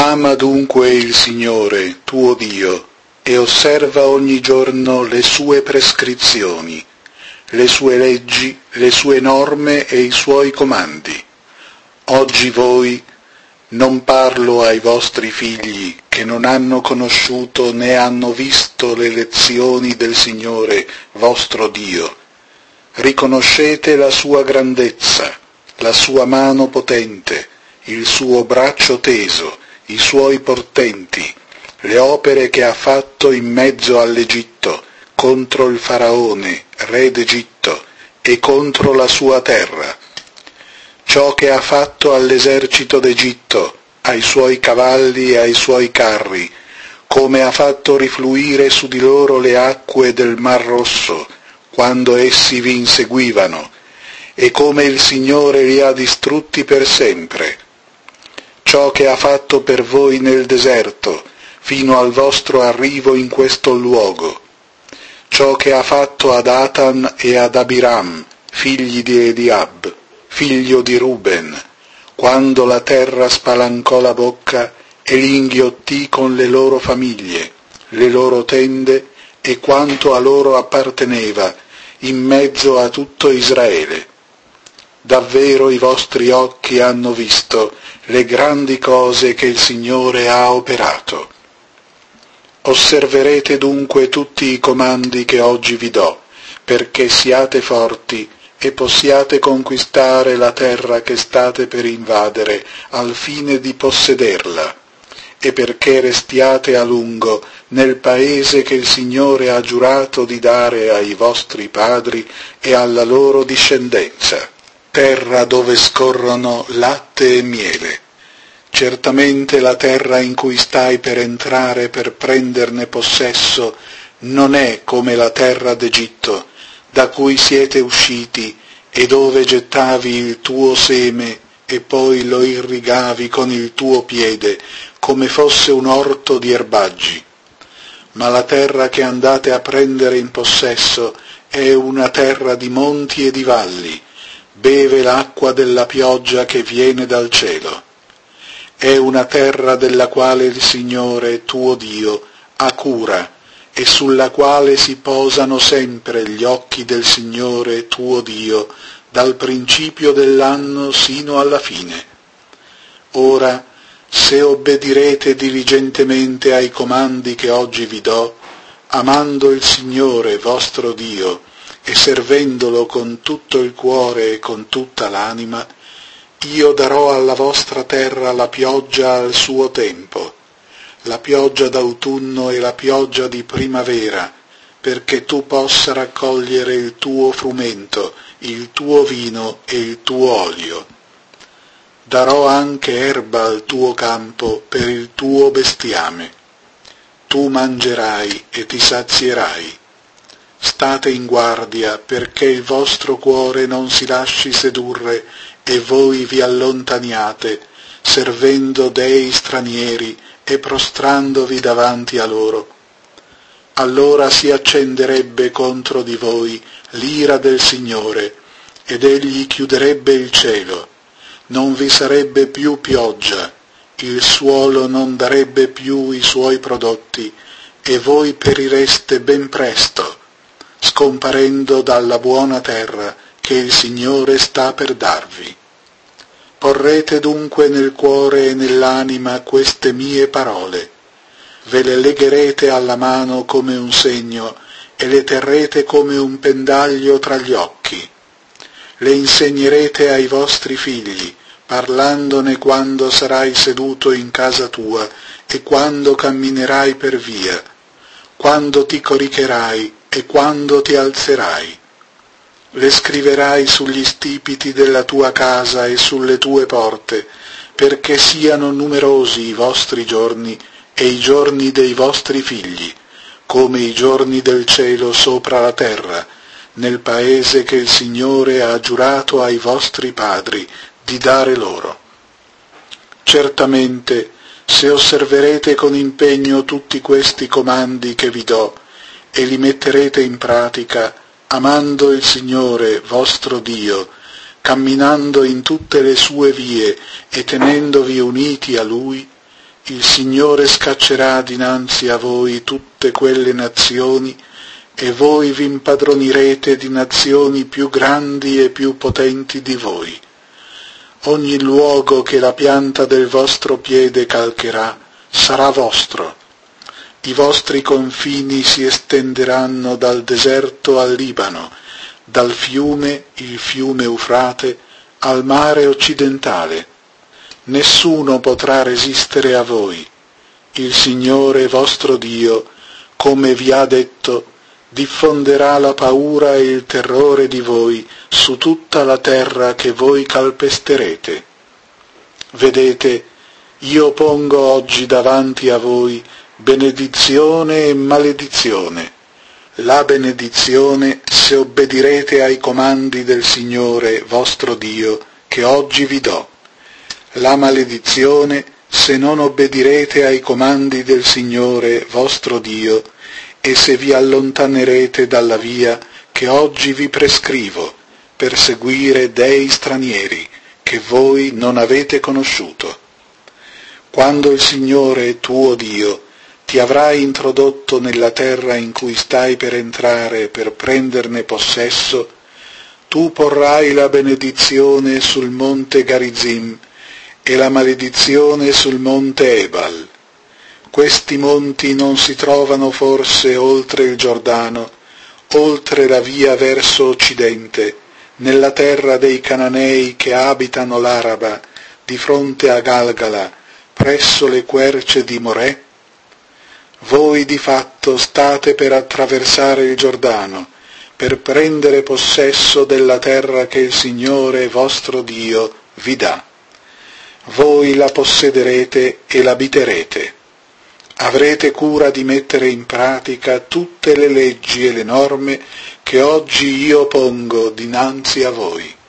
Ama dunque il Signore, tuo Dio, e osserva ogni giorno le sue prescrizioni, le sue leggi, le sue norme e i suoi comandi. Oggi voi, non parlo ai vostri figli che non hanno conosciuto né hanno visto le lezioni del Signore vostro Dio. Riconoscete la sua grandezza, la sua mano potente, il suo braccio teso, i suoi portenti, le opere che ha fatto in mezzo all'Egitto, contro il Faraone, re d'Egitto, e contro la sua terra. Ciò che ha fatto all'esercito d'Egitto, ai suoi cavalli e ai suoi carri, come ha fatto rifluire su di loro le acque del Mar Rosso, quando essi vi inseguivano, e come il Signore li ha distrutti per sempre. Ciò che ha fatto per voi nel deserto, fino al vostro arrivo in questo luogo. Ciò che ha fatto ad Atan e ad Abiram, figli di Eliab, figlio di Ruben, quando la terra spalancò la bocca e li inghiottì con le loro famiglie, le loro tende e quanto a loro apparteneva, in mezzo a tutto Israele. Davvero i vostri occhi hanno visto le grandi cose che il Signore ha operato. Osserverete dunque tutti i comandi che oggi vi do, perché siate forti e possiate conquistare la terra che state per invadere al fine di possederla, e perché restiate a lungo nel paese che il Signore ha giurato di dare ai vostri padri e alla loro discendenza, terra dove scorrono latte e miele. Certamente la terra in cui stai per entrare per prenderne possesso non è come la terra d'Egitto, da cui siete usciti e dove gettavi il tuo seme e poi lo irrigavi con il tuo piede, come fosse un orto di erbaggi. Ma la terra che andate a prendere in possesso è una terra di monti e di valli, beve l'acqua della pioggia che viene dal cielo. È una terra della quale il Signore, tuo Dio, ha cura, e sulla quale si posano sempre gli occhi del Signore, tuo Dio, dal principio dell'anno sino alla fine. Ora, se obbedirete diligentemente ai comandi che oggi vi do, amando il Signore vostro Dio e servendolo con tutto il cuore e con tutta l'anima, io darò alla vostra terra la pioggia al suo tempo, la pioggia d'autunno e la pioggia di primavera, perché tu possa raccogliere il tuo frumento, il tuo vino e il tuo olio. Darò anche erba al tuo campo per il tuo bestiame. Tu mangerai e ti sazierai. State in guardia perché il vostro cuore non si lasci sedurre e voi vi allontaniate, servendo dei stranieri e prostrandovi davanti a loro. Allora si accenderebbe contro di voi l'ira del Signore, ed egli chiuderebbe il cielo. Non vi sarebbe più pioggia, il suolo non darebbe più i suoi prodotti, e voi perireste ben presto, scomparendo dalla buona terra che il Signore sta per darvi. Porrete dunque nel cuore e nell'anima queste mie parole, ve le legherete alla mano come un segno e le terrete come un pendaglio tra gli occhi. Le insegnerete ai vostri figli, parlandone quando sarai seduto in casa tua e quando camminerai per via, quando ti coricherai e quando ti alzerai. Le scriverai sugli stipiti della tua casa e sulle tue porte, perché siano numerosi i vostri giorni e i giorni dei vostri figli, come i giorni del cielo sopra la terra, nel paese che il Signore ha giurato ai vostri padri di dare loro. Certamente, se osserverete con impegno tutti questi comandi che vi do, e li metterete in pratica, amando il Signore vostro Dio, camminando in tutte le sue vie e tenendovi uniti a Lui, Il Signore scaccerà dinanzi a voi tutte quelle nazioni, e voi vi impadronirete di nazioni più grandi e più potenti di voi. Ogni luogo che la pianta del vostro piede calcherà sarà vostro. I vostri confini si estenderanno dal deserto al Libano, dal fiume, il fiume Eufrate, al mare occidentale. Nessuno potrà resistere a voi. Il Signore vostro Dio, come vi ha detto, diffonderà la paura e il terrore di voi su tutta la terra che voi calpesterete. Vedete, io pongo oggi davanti a voi benedizione e maledizione. La benedizione se obbedirete ai comandi del Signore vostro Dio che oggi vi do. La maledizione se non obbedirete ai comandi del Signore vostro Dio e se vi allontanerete dalla via che oggi vi prescrivo per seguire dei stranieri che voi non avete conosciuto. Quando il Signore tuo Dio ti avrà introdotto nella terra in cui stai per entrare per prenderne possesso, tu porrai la benedizione sul monte Garizim e la maledizione sul monte Ebal. Questi monti non si trovano forse oltre il Giordano, oltre la via verso occidente, nella terra dei Cananei che abitano l'Araba, di fronte a Galgala, presso le querce di Morè? Voi di fatto state per attraversare il Giordano, per prendere possesso della terra che il Signore vostro Dio vi dà. Voi la possederete e l'abiterete. Avrete cura di mettere in pratica tutte le leggi e le norme che oggi io pongo dinanzi a voi.